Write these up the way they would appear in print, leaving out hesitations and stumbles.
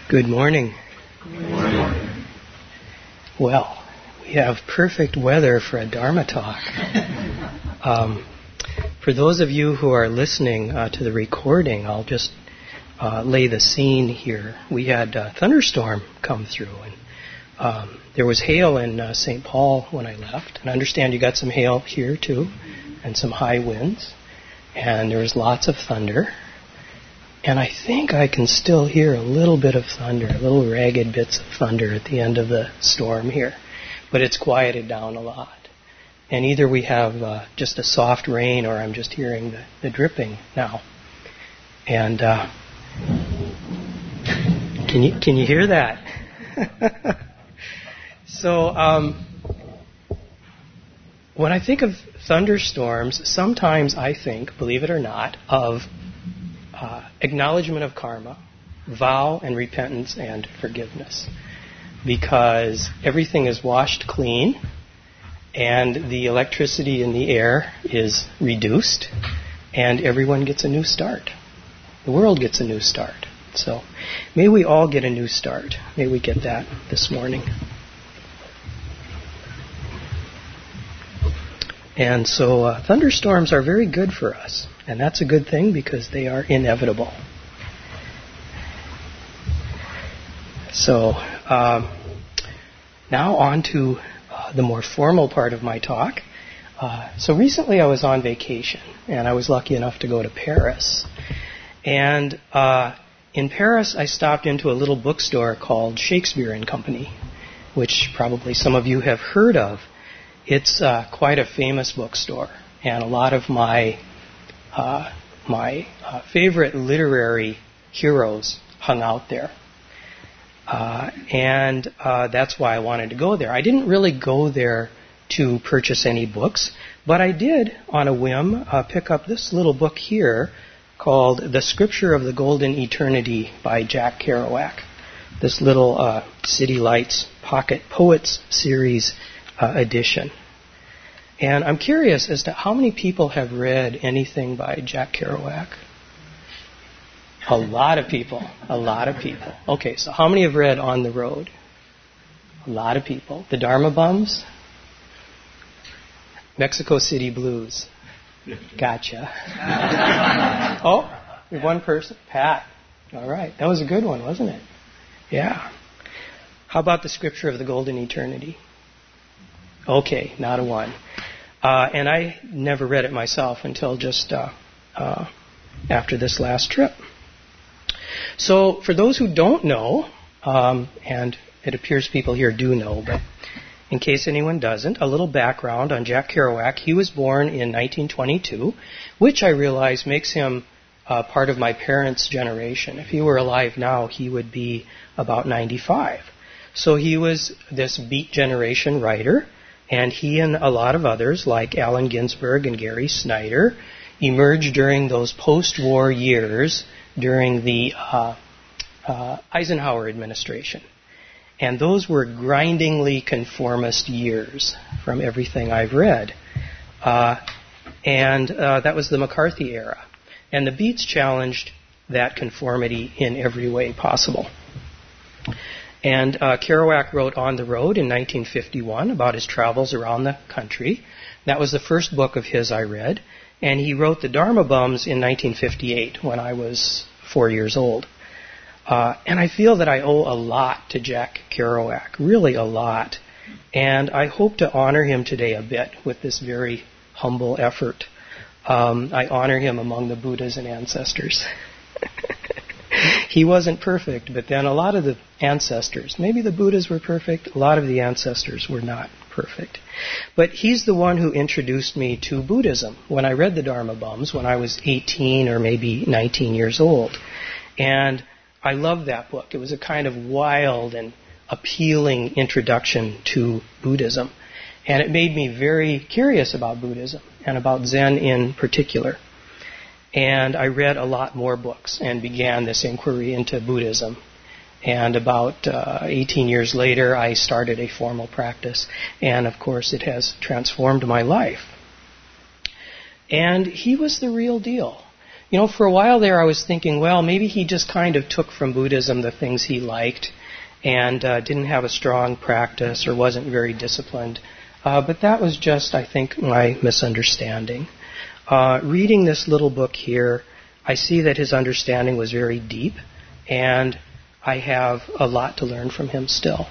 Good morning. Good morning. Well, we have perfect weather for a Dharma talk. For those of you who are listening to the recording, I'll just lay the scene here. We had a thunderstorm come through, and there was hail in St. Paul when I left. And I understand you got some hail here too, and some high winds. And there was lots of thunder. And I think I can still hear a little bit of thunder, little ragged bits of thunder at the end of the storm here. But it's quieted down a lot. And either we have just a soft rain or I'm just hearing the dripping now. And can you hear that? So when I think of thunderstorms, sometimes I think, believe it or not, of acknowledgement of karma, vow and repentance and forgiveness. Because everything is washed clean and the electricity in the air is reduced and everyone gets a new start. The world gets a new start. So may we all get a new start. May we get that this morning. And so thunderstorms are very good for us. And that's a good thing because they are inevitable. So now on to the more formal part of my talk. So recently I was on vacation, and I was lucky enough to go to Paris. And in Paris I stopped into a little bookstore called Shakespeare and Company, which probably some of you have heard of. It's quite a famous bookstore, and a lot of my favorite literary heroes hung out there. And that's why I wanted to go there. I didn't really go there to purchase any books, but I did, on a whim, pick up this little book here called The Scripture of the Golden Eternity by Jack Kerouac. This little City Lights Pocket Poets series edition. And I'm curious as to how many people have read anything by Jack Kerouac? A lot of people. A lot of people. Okay, so how many have read On the Road? A lot of people. The Dharma Bums? Mexico City Blues. Gotcha. Oh, one person. Pat. All right. That was a good one, wasn't it? Yeah. How about The Scripture of the Golden Eternity? Okay, not a one. And I never read it myself until just after this last trip. So for those who don't know, and it appears people here do know, but in case anyone doesn't, a little background on Jack Kerouac. He was born in 1922, which I realize makes him part of my parents' generation. If he were alive now, he would be about 95. So he was this Beat Generation writer, and he and a lot of others, like Allen Ginsberg and Gary Snyder, emerged during those post-war years during the Eisenhower administration. And those were grindingly conformist years from everything I've read. And that was the McCarthy era. And the Beats challenged that conformity in every way possible. And Kerouac wrote On the Road in 1951 about his travels around the country. That was the first book of his I read. And he wrote The Dharma Bums in 1958 when I was 4 years old. And I feel that I owe a lot to Jack Kerouac, really a lot. And I hope to honor him today a bit with this very humble effort. I honor him among the Buddhas and ancestors. He wasn't perfect, but then a lot of the ancestors, maybe the Buddhas were perfect, a lot of the ancestors were not perfect. But he's the one who introduced me to Buddhism when I read the Dharma Bums when I was 18 or maybe 19 years old. And I loved that book. It was a kind of wild and appealing introduction to Buddhism. And it made me very curious about Buddhism and about Zen in particular. And I read a lot more books and began this inquiry into Buddhism. And about 18 years later, I started a formal practice. And of course, it has transformed my life. And he was the real deal. for a while there I was thinking, well, maybe he just kind of took from Buddhism the things he liked and didn't have a strong practice or wasn't very disciplined. But that was just, I think, my misunderstanding. Reading this little book here, I see that his understanding was very deep, and I have a lot to learn from him still.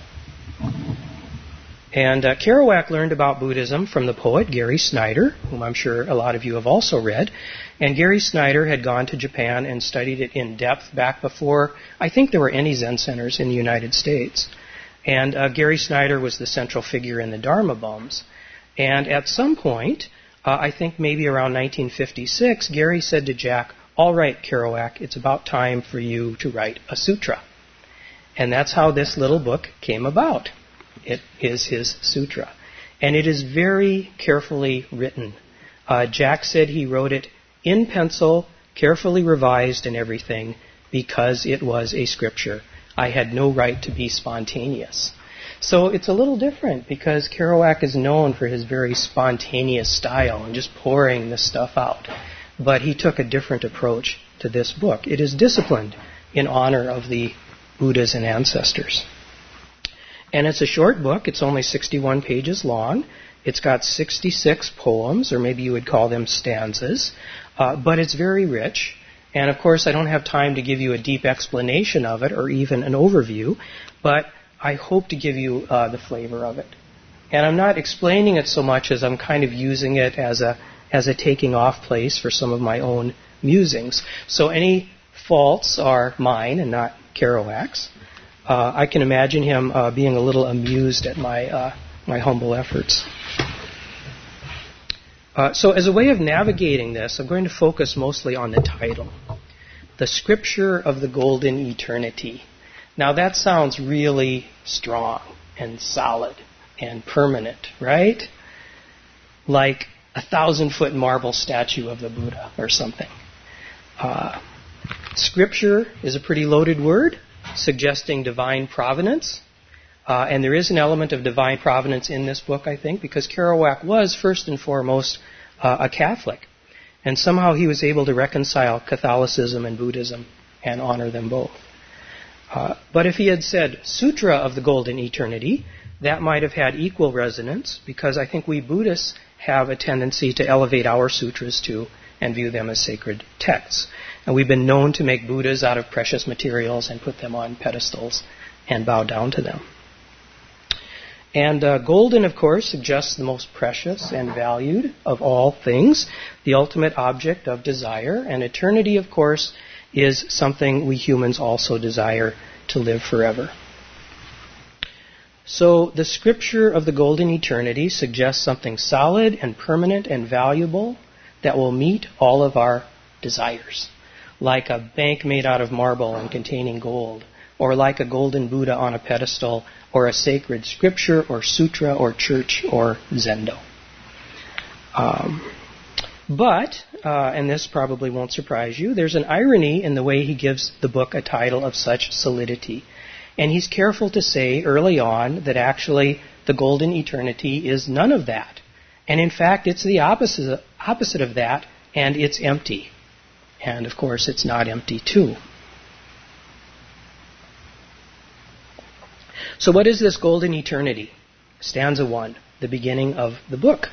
And Kerouac learned about Buddhism from the poet Gary Snyder, whom I'm sure a lot of you have also read. And Gary Snyder had gone to Japan and studied it in depth back before I think there were any Zen centers in the United States. And Gary Snyder was the central figure in the Dharma Bums. And at some point, I think maybe around 1956, Gary said to Jack, "All right, Kerouac, it's about time for you to write a sutra." And that's how this little book came about. It is his sutra. And it is very carefully written. Jack said he wrote it in pencil, carefully revised and everything, because it was a scripture. I had no right to be spontaneous. So it's a little different because Kerouac is known for his very spontaneous style and just pouring this stuff out. But he took a different approach to this book. It is disciplined in honor of the Buddhas and ancestors. And it's a short book. It's only 61 pages long. It's got 66 poems, or maybe you would call them stanzas. But it's very rich. And of course, I don't have time to give you a deep explanation of it or even an overview, but I hope to give you the flavor of it. And I'm not explaining it so much as I'm kind of using it as a taking off place for some of my own musings. So any faults are mine and not Kerouac's. I can imagine him being a little amused at my humble efforts. So as a way of navigating this, I'm going to focus mostly on the title, The Scripture of the Golden Eternity. Now that sounds really strong and solid and permanent, right? Like a 1,000-foot marble statue of the Buddha or something. Scripture is a pretty loaded word, suggesting divine providence. And there is an element of divine providence in this book, I think, because Kerouac was, first and foremost, a Catholic. And somehow he was able to reconcile Catholicism and Buddhism and honor them both. But if he had said Sutra of the Golden Eternity, that might have had equal resonance, because I think we Buddhists have a tendency to elevate our sutras too and view them as sacred texts. And we've been known to make Buddhas out of precious materials and put them on pedestals and bow down to them. And golden, of course, suggests the most precious and valued of all things, the ultimate object of desire. And eternity, of course, is something we humans also desire to live forever. So the Scripture of the Golden Eternity suggests something solid and permanent and valuable that will meet all of our desires, like a bank made out of marble and containing gold, or like a golden Buddha on a pedestal, or a sacred scripture, or sutra, or church, or zendo. But, and this probably won't surprise you, there's an irony in the way he gives the book a title of such solidity. And he's careful to say early on that actually the golden eternity is none of that. And in fact, it's the opposite of that, and it's empty. And of course, it's not empty too. So what is this golden eternity? Stanza 1, the beginning of the book.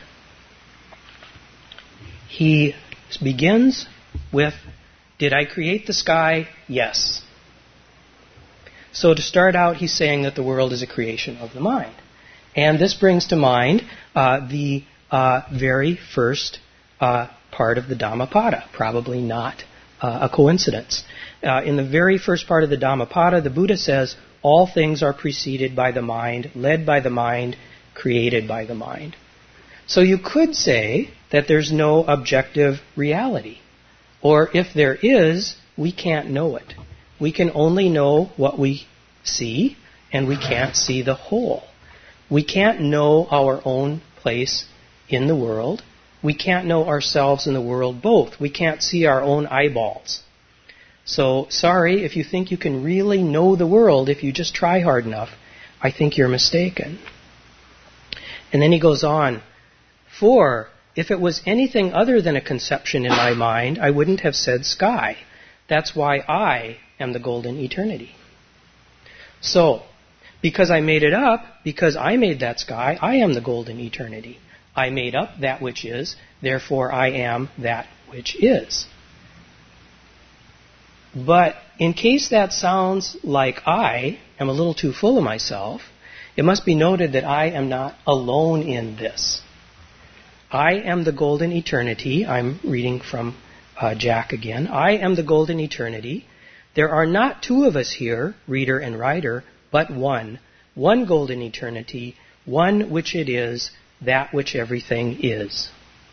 He begins with, did I create the sky? Yes. So to start out, he's saying that the world is a creation of the mind. And this brings to mind the very first part of the Dhammapada, probably not a coincidence. In the very first part of the Dhammapada, the Buddha says, all things are preceded by the mind, led by the mind, created by the mind. So you could say that there's no objective reality. Or if there is, we can't know it. We can only know what we see, and we can't see the whole. We can't know our own place in the world. We can't know ourselves in the world both. We can't see our own eyeballs. So, sorry, if you think you can really know the world if you just try hard enough, I think you're mistaken. And then he goes on, for If it was anything other than a conception in my mind, I wouldn't have said sky. That's why I am the golden eternity. So, because I made it up, because I made that sky, I am the golden eternity. I made up that which is, therefore I am that which is. But in case that sounds like I am a little too full of myself, it must be noted that I am not alone in this. I am the golden eternity. I'm reading from Jack again. I am the golden eternity. There are not two of us here, reader and writer, but one. One golden eternity, one which it is, that which everything is.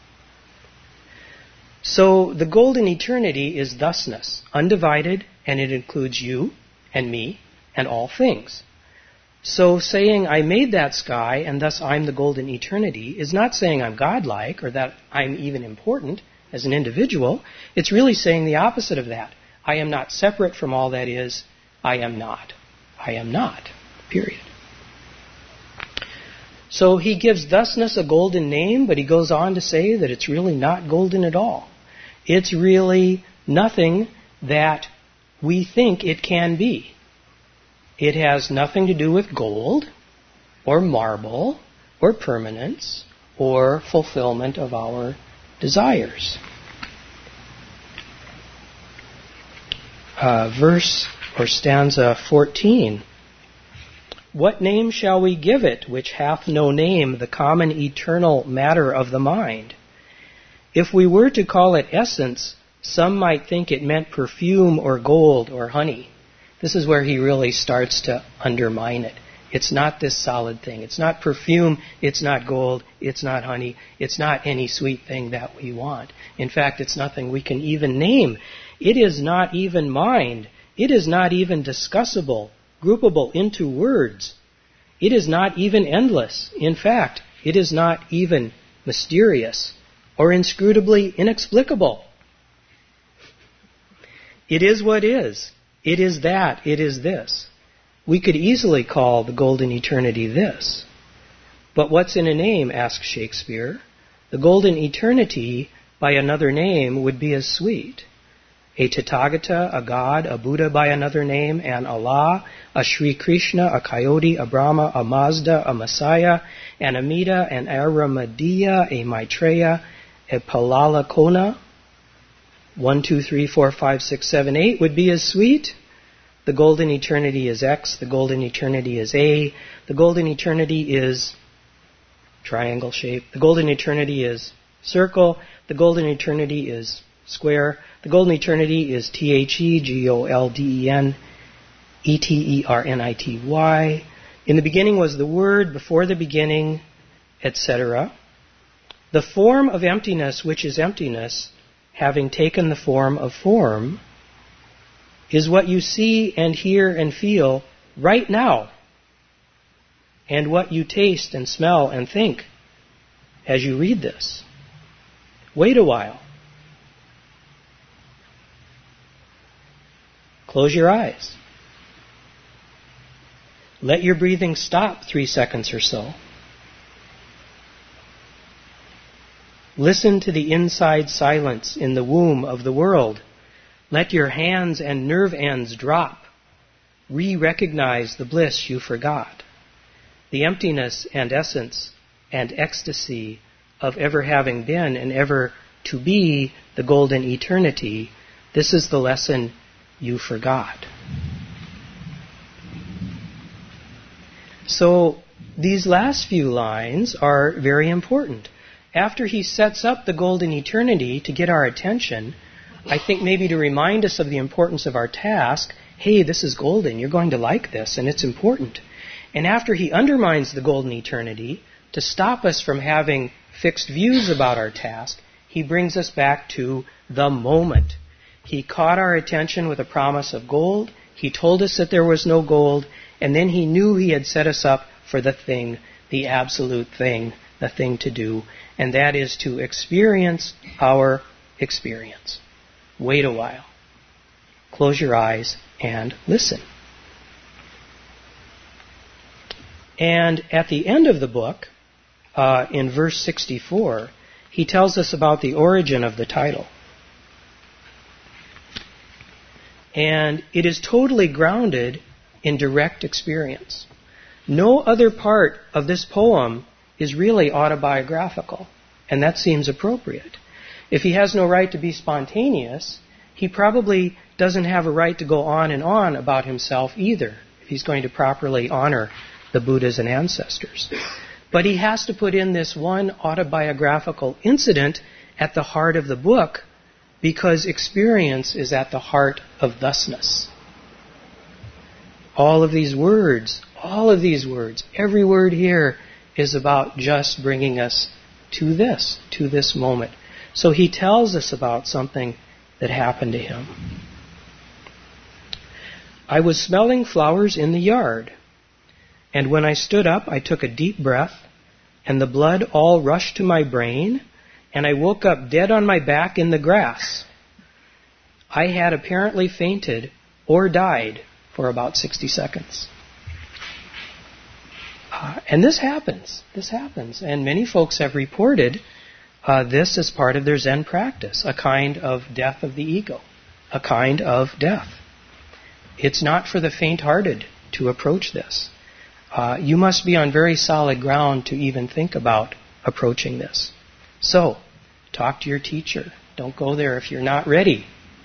So the golden eternity is thusness, undivided, and it includes you and me and all things. So saying I made that sky and thus I'm the golden eternity is not saying I'm godlike or that I'm even important as an individual. It's really saying the opposite of that. I am not separate from all that is. I am not. I am not. Period. So he gives thusness a golden name, but he goes on to say that it's really not golden at all. It's really nothing that we think it can be. It has nothing to do with gold or marble or permanence or fulfillment of our desires. Verse or stanza 14. What name shall we give it, which hath no name, the common eternal matter of the mind? If we were to call it essence, some might think it meant perfume or gold or honey. This is where he really starts to undermine it. It's not this solid thing. It's not perfume. It's not gold. It's not honey. It's not any sweet thing that we want. In fact, it's nothing we can even name. It is not even mind. It is not even discussable, groupable into words. It is not even endless. In fact, it is not even mysterious or inscrutably inexplicable. It is what is. It is that. It is this. We could easily call the golden eternity this. But what's in a name, asks Shakespeare? The golden eternity by another name would be as sweet. A Tathagata, a God, a Buddha by another name, an Allah, a Sri Krishna, a Coyote, a Brahma, a Mazda, a Messiah, an Amida, an Aramadiya, a Maitreya, a Palalakona, 1, 2, 3, 4, 5, 6, 7, 8 would be as sweet. The golden eternity is X, the golden eternity is A, the golden eternity is triangle shape, the golden eternity is circle, the golden eternity is square, the golden eternity is THEGOLDEN, In the beginning was the Word, before the beginning, etc. The form of emptiness, which is emptiness, having taken the form of form, is what you see and hear and feel right now, and what you taste and smell and think as you read this. Wait a while. Close your eyes. Let your breathing stop 3 seconds or so. Listen to the inside silence in the womb of the world. Let your hands and nerve ends drop. Re-recognize the bliss you forgot. The emptiness and essence and ecstasy of ever having been and ever to be the golden eternity. This is the lesson you forgot. So these last few lines are very important. After he sets up the golden eternity to get our attention, I think maybe to remind us of the importance of our task, hey, this is golden, you're going to like this, and it's important. And after he undermines the golden eternity, to stop us from having fixed views about our task, he brings us back to the moment. He caught our attention with a promise of gold, he told us that there was no gold, and then he knew he had set us up for the thing, the absolute thing, the thing to do, and that is to experience our experience. Wait a while. Close your eyes and listen. And at the end of the book, in verse 64, he tells us about the origin of the title. And it is totally grounded in direct experience. No other part of this poem is really autobiographical, and that seems appropriate. If he has no right to be spontaneous, he probably doesn't have a right to go on and on about himself either, if he's going to properly honor the Buddhas and ancestors. But he has to put in this one autobiographical incident at the heart of the book, because experience is at the heart of thusness. All of these words, every word here is about just bringing us to this moment. So he tells us about something that happened to him. I was smelling flowers in the yard, and when I stood up, I took a deep breath, and the blood all rushed to my brain, and I woke up dead on my back in the grass. I had apparently fainted or died for about 60 seconds. And this happens, and many folks have reported this as part of their Zen practice, a kind of death of the ego, a kind of death. It's not for the faint-hearted to approach this. You must be on very solid ground to even think about approaching this. So, talk to your teacher. Don't go there if you're not ready.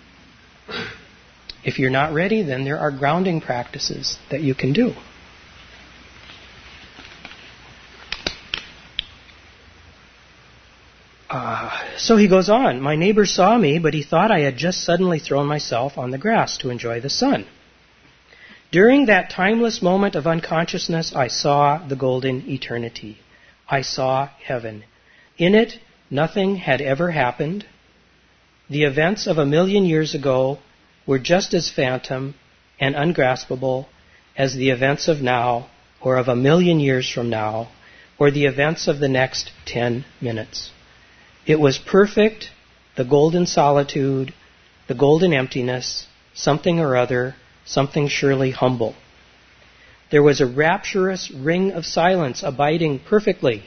If you're not ready, then there are grounding practices that you can do. So he goes on. My neighbor saw me, but he thought I had just suddenly thrown myself on the grass to enjoy the sun. During that timeless moment of unconsciousness, I saw the golden eternity. I saw heaven. In it, nothing had ever happened. The events of 1,000,000 years ago were just as phantom and ungraspable as the events of now, or of 1,000,000 years from now, or the events of the next 10 minutes. It was perfect, the golden solitude, the golden emptiness, something or other, something surely humble. There was a rapturous ring of silence abiding perfectly.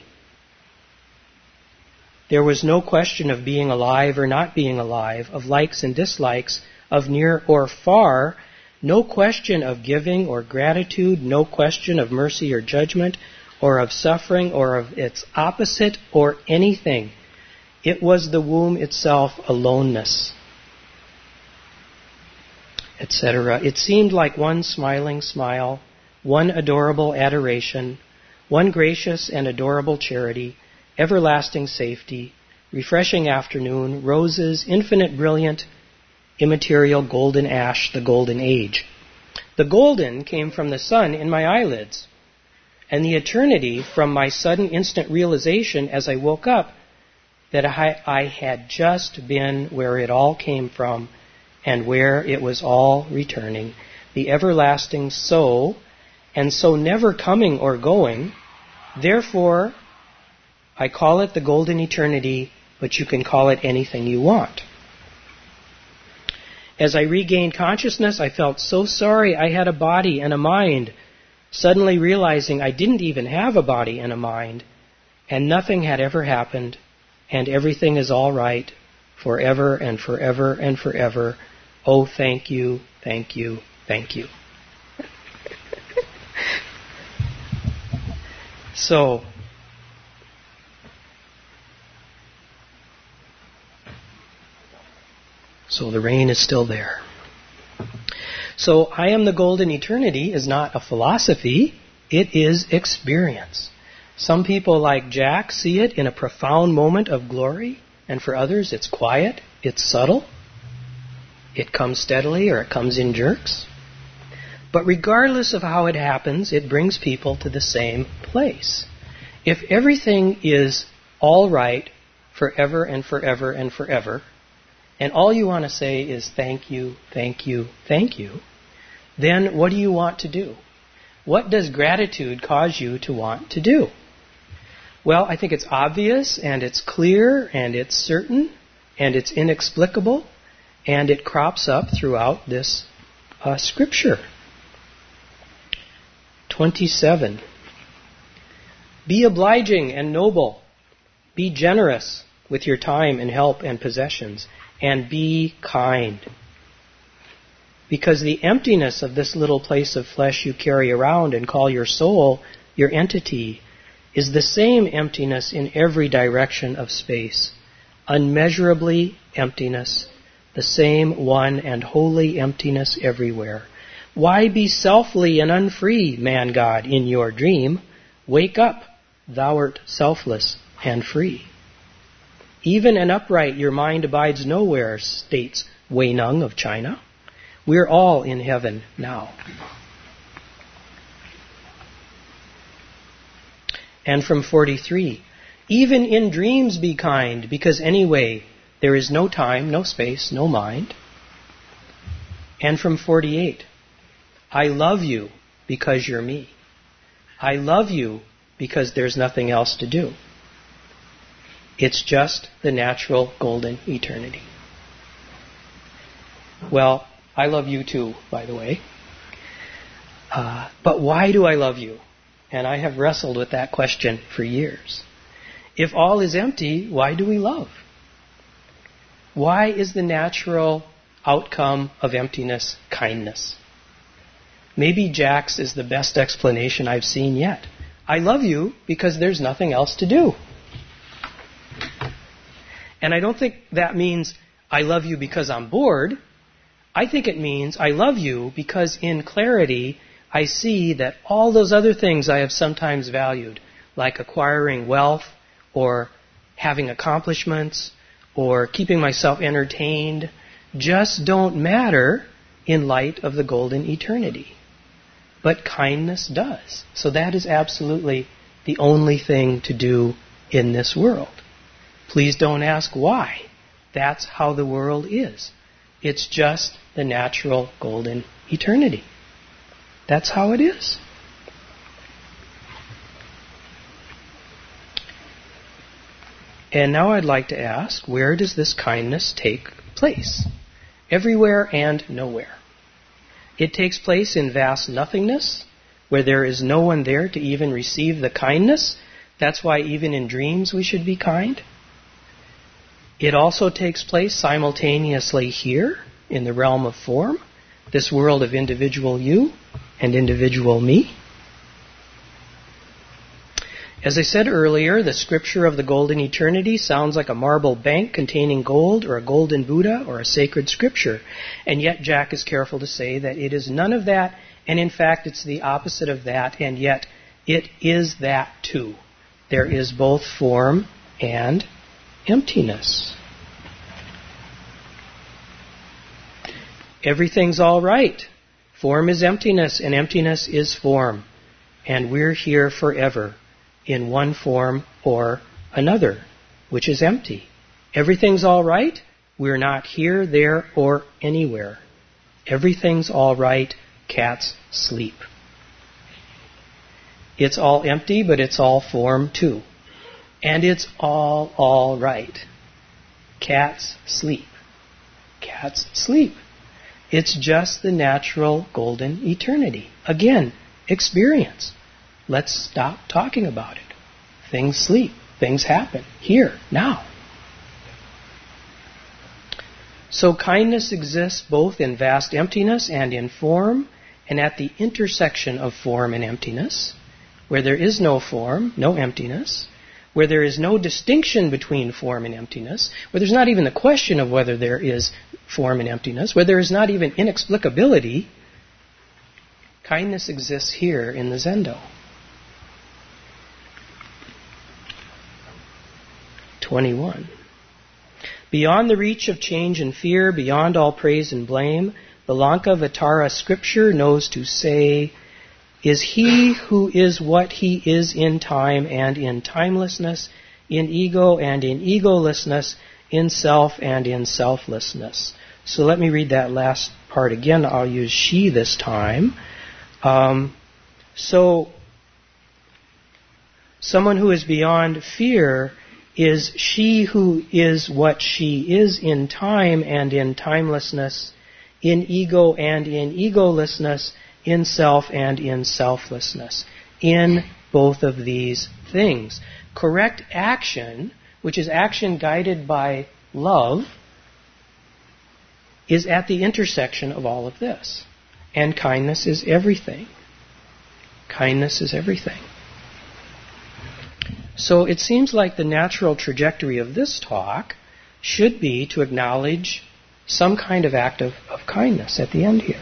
There was no question of being alive or not being alive, of likes and dislikes, of near or far, no question of giving or gratitude, no question of mercy or judgment, or of suffering, or of its opposite, or anything. It was the womb itself, aloneness, etc. It seemed like one smiling smile, one adorable adoration, one gracious and adorable charity, everlasting safety, refreshing afternoon, roses, infinite brilliant, immaterial golden ash, the golden age. The golden came from the sun in my eyelids, and the eternity from my sudden instant realization as I woke up that I had just been where it all came from and where it was all returning, the everlasting so, and so never coming or going. Therefore, I call it the golden eternity, but you can call it anything you want. As I regained consciousness, I felt so sorry I had a body and a mind, suddenly realizing I didn't even have a body and a mind, and nothing had ever happened, and everything is all right, forever and forever and forever. Oh, thank you, thank you, thank you. So the rain is still there. So I am the golden eternity is not a philosophy, it is experience. Some people like Jack see it in a profound moment of glory, and for others it's quiet, it's subtle, it comes steadily or it comes in jerks. But regardless of how it happens, it brings people to the same place. If everything is all right forever and forever and forever, and all you want to say is thank you, thank you, thank you, then what do you want to do? What does gratitude cause you to want to do? Well, I think it's obvious, and it's clear, and it's certain, and it's inexplicable, and it crops up throughout this scripture. 27. Be obliging and noble. Be generous. with your time and help and possessions, and be kind. Because the emptiness of this little place of flesh you carry around and call your soul, your entity, is the same emptiness in every direction of space. Unmeasurably emptiness, the same one and holy emptiness everywhere. Why be selfly and unfree, man-God, in your dream? Wake up, thou art selfless and free. Even and upright your mind abides nowhere, states Wei Nung of China. We're all in heaven now. And from 43, even in dreams be kind, because anyway, there is no time, no space, no mind. And from 48, I love you because you're me. I love you because there's nothing else to do. It's just the natural golden eternity. Well, I love you too, by the way. But why do I love you? And I have wrestled with that question for years. If all is empty, why do we love? Why is the natural outcome of emptiness kindness? Maybe Jack's is the best explanation I've seen yet. I love you because there's nothing else to do. And I don't think that means I love you because I'm bored. I think it means I love you because in clarity I see that all those other things I have sometimes valued, like acquiring wealth or having accomplishments or keeping myself entertained, just don't matter in light of the golden eternity. But kindness does. So that is absolutely the only thing to do in this world. Please don't ask why. That's how the world is. It's just the natural golden eternity. That's how it is. And now I'd like to ask, where does this kindness take place? Everywhere and nowhere. It takes place in vast nothingness, where there is no one there to even receive the kindness. That's why even in dreams we should be kind. It also takes place simultaneously here, in the realm of form, this world of individual you and individual me. As I said earlier, the scripture of the golden eternity sounds like a marble bank containing gold or a golden Buddha or a sacred scripture. And yet Jack is careful to say that it is none of that, and in fact it's the opposite of that, and yet it is that too. There is both form and emptiness. Everything's all right. Form is emptiness, and emptiness is form. And we're here forever, in one form or another, which is empty. Everything's all right. We're not here, there, or anywhere. Everything's all right. Cats sleep. It's all empty, but it's all form too. And it's all right. Cats sleep. Cats sleep. It's just the natural golden eternity. Again, experience. Let's stop talking about it. Things sleep. Things happen. Here, now. So kindness exists both in vast emptiness and in form, and at the intersection of form and emptiness, where there is no form, no emptiness, where there is no distinction between form and emptiness, where there's not even the question of whether there is form and emptiness, where there is not even inexplicability, kindness exists here in the Zendo. 21. Beyond the reach of change and fear, beyond all praise and blame, the Lankavatara scripture knows to say, is he who is what he is in time and in timelessness, in ego and in egolessness, in self and in selflessness. So let me read that last part again. I'll use she this time. So someone who is beyond fear is she who is what she is in time and in timelessness, in ego and in egolessness, in self and in selflessness. In both of these things. Correct action, which is action guided by love, is at the intersection of all of this. And kindness is everything. Kindness is everything. So it seems like the natural trajectory of this talk should be to acknowledge some kind of act of kindness at the end here.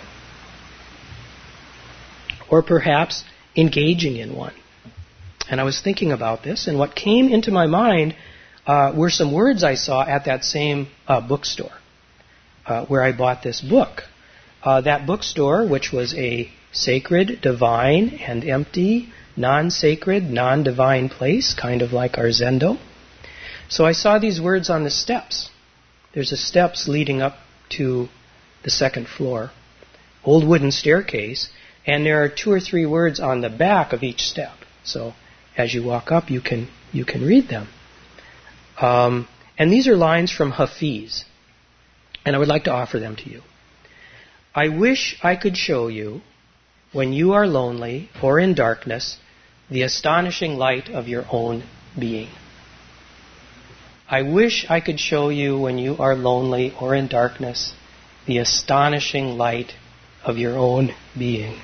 Or perhaps engaging in one. And I was thinking about this, and what came into my mind were some words I saw at that same bookstore where I bought this book. That bookstore, which was a sacred, divine, and empty, non-sacred, non-divine place, kind of like our Zendo. So I saw these words on the steps. There's a steps leading up to the second floor, old wooden staircase, and there are 2 or 3 words on the back of each step. So as you walk up, you can read them. And these are lines from Hafiz, and I would like to offer them to you. I wish I could show you, when you are lonely or in darkness, the astonishing light of your own being. I wish I could show you, when you are lonely or in darkness, the astonishing light of your own being.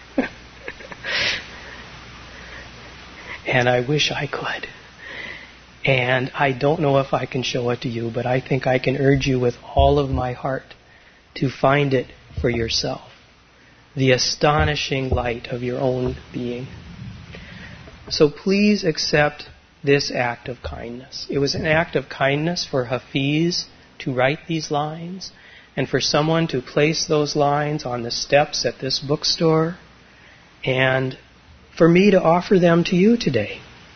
And I wish I could. And I don't know if I can show it to you, but I think I can urge you with all of my heart to find it for yourself. The astonishing light of your own being. So please accept this act of kindness. It was an act of kindness for Hafiz to write these lines, and for someone to place those lines on the steps at this bookstore, and for me to offer them to you today.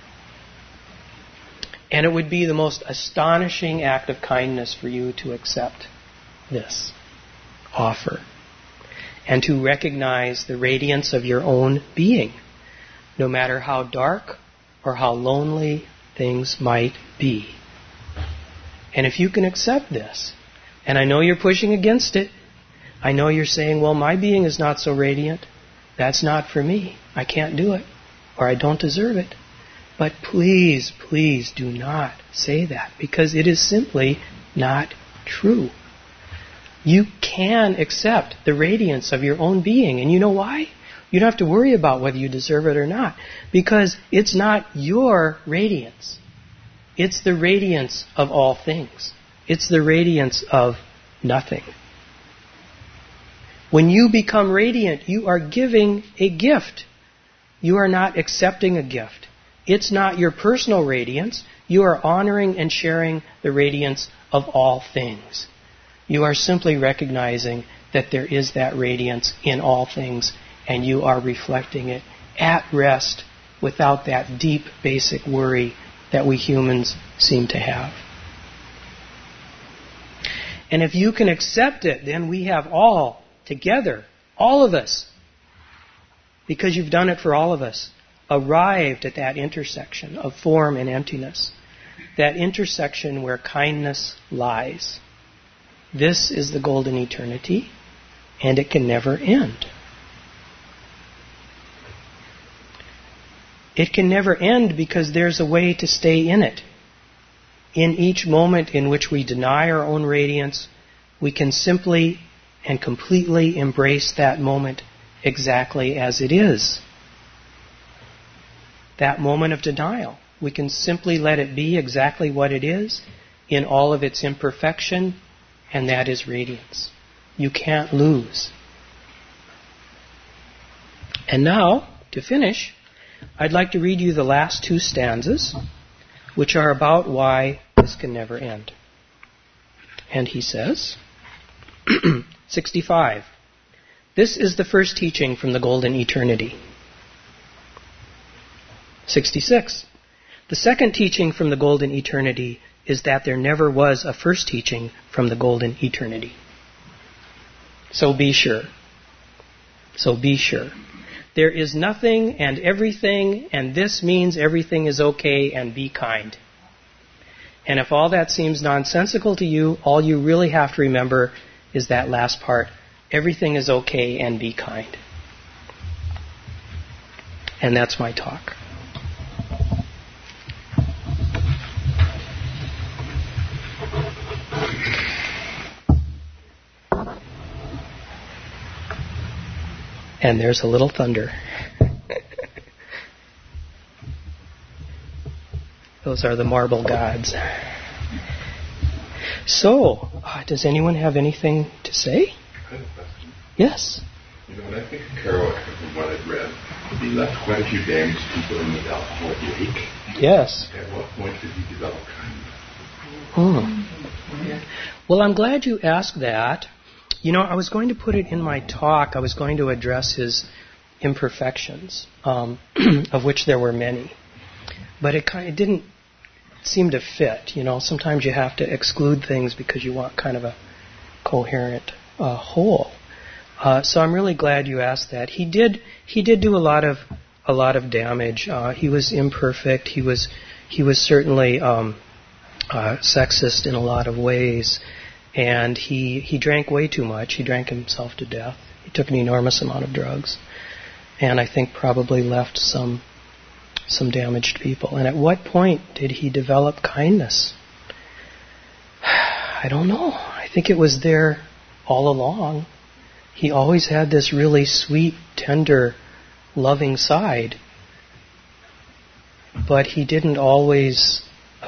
And it would be the most astonishing act of kindness for you to accept this offer and to recognize the radiance of your own being, no matter how dark or how lonely things might be. And if you can accept this, and I know you're pushing against it, I know you're saying, well, my being is not so radiant, that's not for me, I can't do it, or I don't deserve it. But please, please do not say that, because it is simply not true. You can accept the radiance of your own being. And you know why? You don't have to worry about whether you deserve it or not, because it's not your radiance. It's the radiance of all things. It's the radiance of nothing. When you become radiant, you are giving a gift. You are not accepting a gift. It's not your personal radiance. You are honoring and sharing the radiance of all things. You are simply recognizing that there is that radiance in all things, and you are reflecting it at rest without that deep, basic worry that we humans seem to have. And if you can accept it, then we have all together, all of us, because you've done it for all of us, arrived at that intersection of form and emptiness, that intersection where kindness lies. This is the golden eternity, and it can never end. It can never end because there's a way to stay in it. In each moment in which we deny our own radiance, we can simply and completely embrace that moment exactly as it is. That moment of denial, we can simply let it be exactly what it is in all of its imperfection, and that is radiance. You can't lose. And now, to finish, I'd like to read you the last 2 stanzas, which are about why this can never end. And he says, 65. This is the first teaching from the golden eternity. 66. The second teaching from the golden eternity is that there never was a first teaching from the golden eternity. So be sure. So be sure. There is nothing and everything, and this means everything is okay, and be kind. And if all that seems nonsensical to you, all you really have to remember is that last part. Everything is okay, and be kind. And that's my talk. And there's a little thunder. Those are the marble gods. So, does anyone have anything to say? I have a question. Yes. You know, when I think of Kerouac, from what I've read, he left quite a few damaged people in the alcoholic lake. Yes. At what point did he develop kindness? Well, I'm glad you asked that. You know, I was going to put it in my talk. I was going to address his imperfections, of which there were many. But it didn't seem to fit. You know, sometimes you have to exclude things because you want kind of a coherent whole. So I'm really glad you asked that. He did do a lot of damage. He was imperfect. He was certainly sexist in a lot of ways, and he drank way too much. He drank himself to death. He took an enormous amount of drugs, and I think probably left some damaged people. And at what point did he develop kindness? I don't know. I think it was there all along. He always had this really sweet, tender, loving side, but he didn't always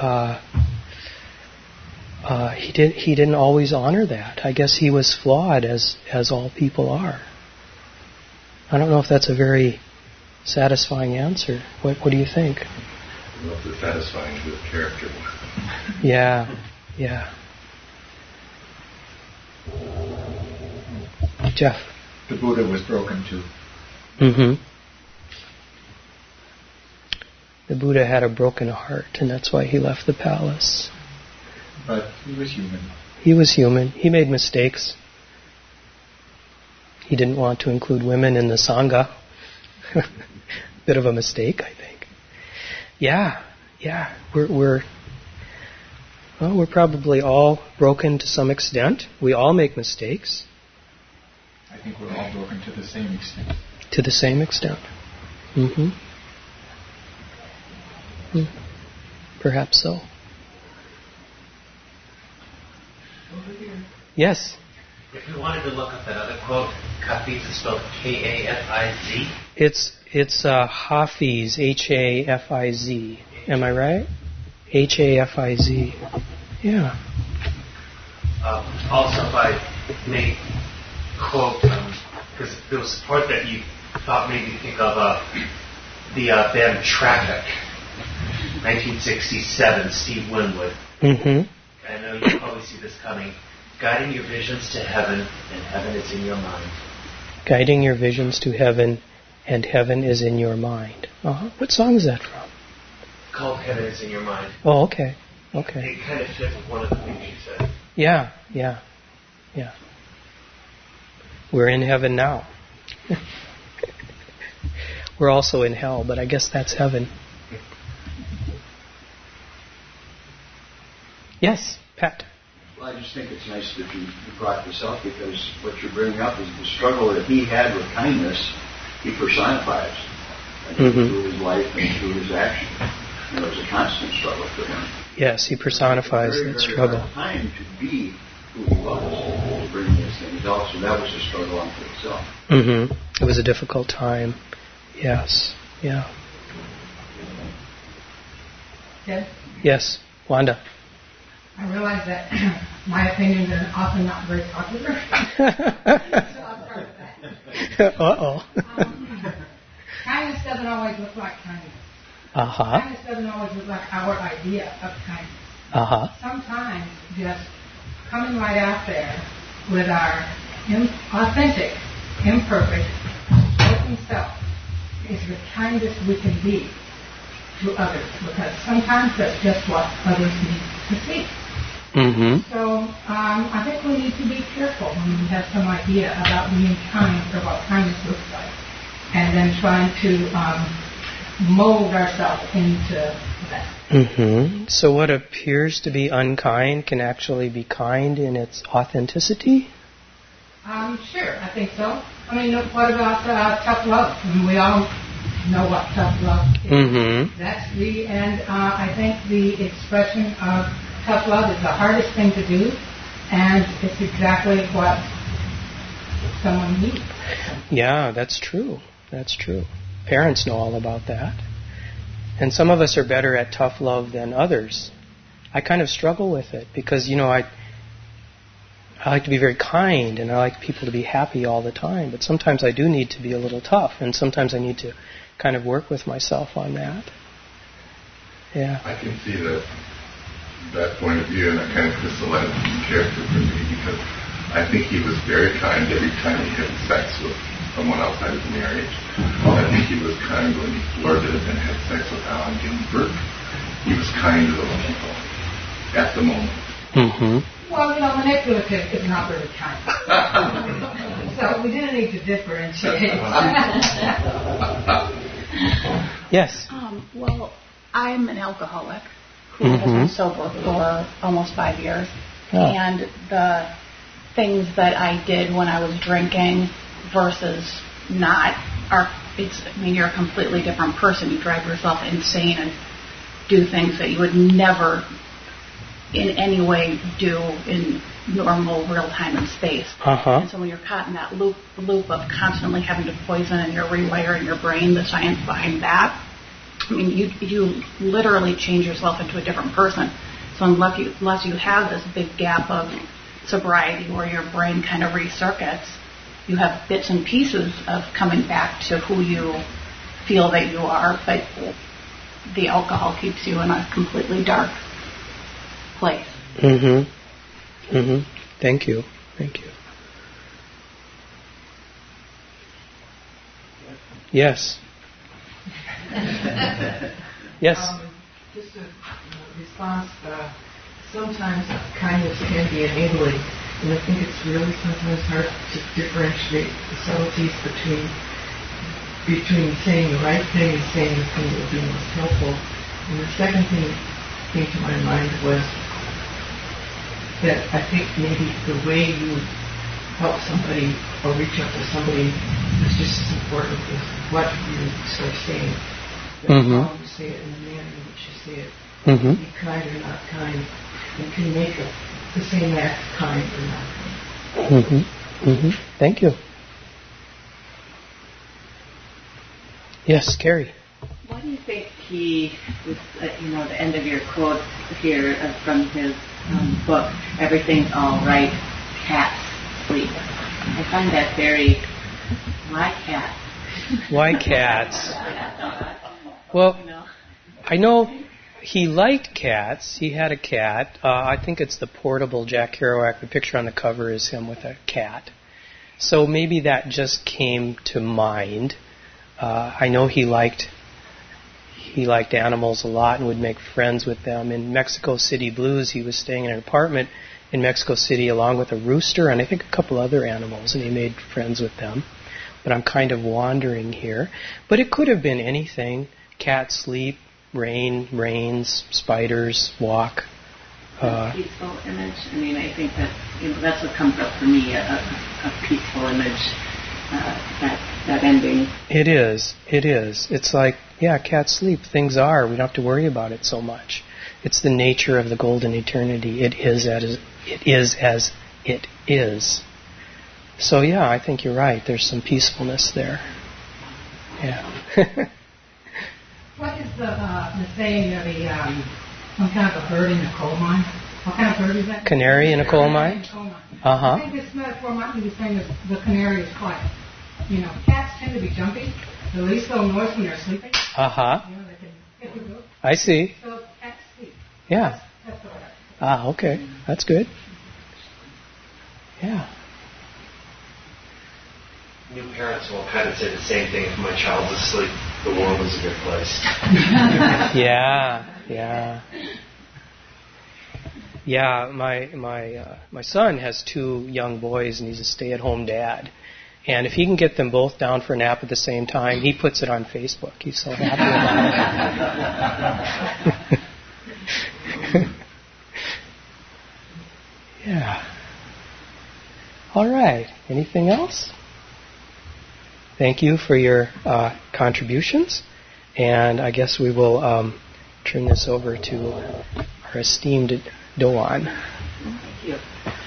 he didn't always honor that. I guess he was flawed, as all people are. I don't know if that's a very satisfying answer. What do you think? I don't know if it's satisfying to the character. Yeah. Jeff. The Buddha was broken too. Mm-hmm. The Buddha had a broken heart, and that's why he left the palace. But he was human. He was human. He made mistakes. He didn't want to include women in the Sangha. Bit of a mistake, I think. Yeah. We're probably all broken to some extent. We all make mistakes. I think we're all broken to the same extent. To the same extent. Mm-hmm. Perhaps so. Yes? If you wanted to look up that other quote, Kafiz is spelled K-A-F-I-Z. It's Hafiz, H-A-F-I-Z. Am I right? H-A-F-I-Z. Yeah. Also, if I may quote, because there was a part that you thought made me think of the band Traffic, 1967, Steve Winwood. Mm-hmm. I know you probably see this coming. Guiding your visions to heaven, and heaven is in your mind. Guiding your visions to heaven, and heaven is in your mind. What song is that from? Called Heaven is in Your Mind. Oh, okay. Okay. It kind of fits with one of the things you said. Yeah. We're in heaven now. We're also in hell, but I guess that's heaven. Yes, Pat. Well, I just think it's nice that you brought this up, because what you're bringing up is the struggle that he had with kindness. He personifies through his life and through his action. It was a constant struggle for him. Yes, he personifies that struggle. Hard time to be who he was, to bring these things out. So that was a struggle unto itself. Mm-hmm. It was a difficult time. Yes. Yeah. Yes. Yes, Wanda. I realize that my opinions are often not very popular. So I'll start with that. Uh-oh. Kindness doesn't always look like kindness. Uh-huh. Kindness doesn't always look like our idea of kindness. Uh-huh. Sometimes just coming right out there with our authentic, imperfect, broken self is the kindest we can be to others, because sometimes that's just what others need to see. Mm-hmm. So I think we need to be careful when we have some idea about being kind or what kindness looks like, and then trying to mold ourselves into that. Mm-hmm. So what appears to be unkind can actually be kind in its authenticity? Sure, I think so. I mean, what about tough love? I mean, we all know what tough love is. Mm-hmm. And I think the expression of tough love is the hardest thing to do, and it's exactly what someone needs. Yeah, that's true. That's true. Parents know all about that. And some of us are better at tough love than others. I kind of struggle with it because, I like to be very kind and I like people to be happy all the time. But sometimes I do need to be a little tough, and sometimes I need to kind of work with myself on that. Yeah. I can see that point of view, and that kind of crystallized the character for me, because I think he was very kind every time he had sex with someone outside his marriage. I think he was kind when he flirted and had sex with Alan Ginsberg. He was kind to those people at the moment. Mm-hmm. Well, manipulative is not really kind. So we didn't need to differentiate. Yes. Well, I'm an alcoholic who has been sober for almost 5 years. Oh. And the things that I did when I was drinking versus not you're a completely different person. You drive yourself insane and do things that you would never in any way do in normal real time and space. Uh-huh. And so when you're caught in that loop of constantly having to poison and you're rewiring your brain, the science behind that, you literally change yourself into a different person. So unless you have this big gap of sobriety where your brain kind of recircuits, you have bits and pieces of coming back to who you feel that you are, but the alcohol keeps you in a completely dark place. Mm-hmm. Mm-hmm. Thank you. Yes. Yes. Just a response. Sometimes kindness can be enabling, and I think it's really sometimes hard to differentiate the subtleties between saying the right thing and saying the thing that would be most helpful. And the second thing that came to my mind was that I think maybe the way you help somebody or reach out to somebody is just as important as what you start saying. How you say it and the manner in which you say it. Be kind or not kind. You can make the same act kind or not kind. Thank you. Yes, Carrie. Why do you think he was, the end of your quote here from his book, everything's all right, cats sleep. I find that very, why cats? Why cats? Well, I know he liked cats. He had a cat. I think it's the portable Jack Kerouac. The picture on the cover is him with a cat. So maybe that just came to mind. I know he liked animals a lot and would make friends with them. In Mexico City Blues, he was staying in an apartment in Mexico City along with a rooster and I think a couple other animals, and he made friends with them. But I'm kind of wandering here. But it could have been anything. Cats sleep, rain rains, spiders walk. Peaceful image. I think that's what comes up for me, a peaceful image, that ending. It is. It's like, cats sleep. Things are. We don't have to worry about it so much. It's the nature of the golden eternity. It is as it is. So I think you're right. There's some peacefulness there. Yeah. What is the saying of some kind of a bird in a coal mine? What kind of bird is that? Canary in a coal mine? I think this metaphor might be the same as the canary is quiet. Cats tend to be jumpy. They release little noise when they're sleeping. They can hit the roof. I see. So cats sleep. Yeah. That's what I think. Okay. That's good. Yeah. New parents will kind of say the same thing. If my child was asleep, the world is a good place. Yeah, my son has 2 young boys, and he's a stay-at-home dad. And if he can get them both down for a nap at the same time, he puts it on Facebook. He's so happy about it. Yeah. All right. Anything else? Thank you for your contributions. And I guess we will turn this over to our esteemed Doan. Thank you.